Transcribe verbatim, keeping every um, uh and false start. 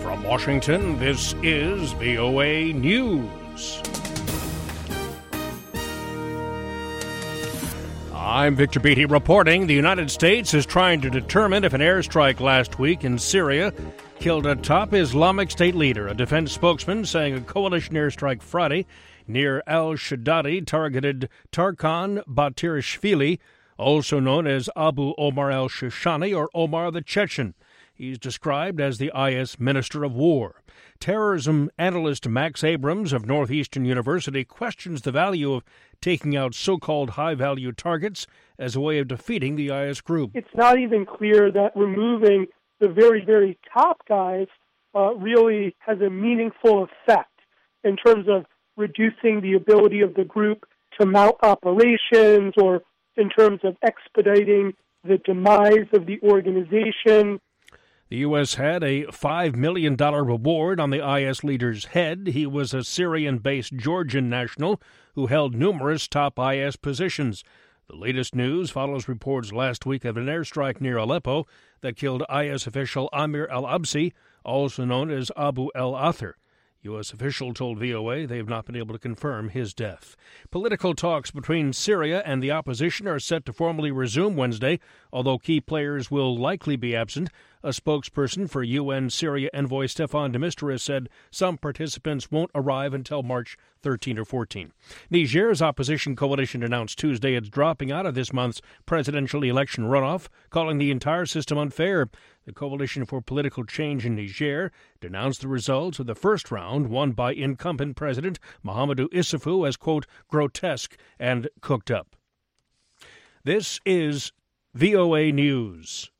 From Washington, this is V O A News. I'm Victor Beatty reporting the United States is trying to determine if an airstrike last week in Syria killed a top Islamic State leader. A defense spokesman saying a coalition airstrike Friday near al-Shaddadi targeted Tarkan Batirashvili, also known as Abu Omar al-Shishani or Omar the Chechen. He's described as the I S Minister of War. Terrorism analyst Max Abrams of Northeastern University questions the value of taking out so-called high-value targets as a way of defeating the I S group. It's not even clear that removing the very, very top guys uh, really has a meaningful effect in terms of reducing the ability of the group to mount operations or in terms of expediting the demise of the organization. The U S had a five million dollars reward on the I S leader's head. He was a Syrian-based Georgian national who held numerous top I S positions. The latest news follows reports last week of an airstrike near Aleppo that killed I S official Amir al-Absi, also known as Abu al-Athar. U S official told V O A they have not been able to confirm his death. Political talks between Syria and the opposition are set to formally resume Wednesday, although key players will likely be absent. A spokesperson for U N Syria envoy Stefan de Mistura said some participants won't arrive until March thirteenth or fourteenth. Niger's opposition coalition announced Tuesday it's dropping out of this month's presidential election runoff, calling the entire system unfair. The Coalition for Political Change in Niger denounced the results of the first round, won by incumbent President Mahamadou Issoufou, as, quote, grotesque and cooked up. This is V O A News.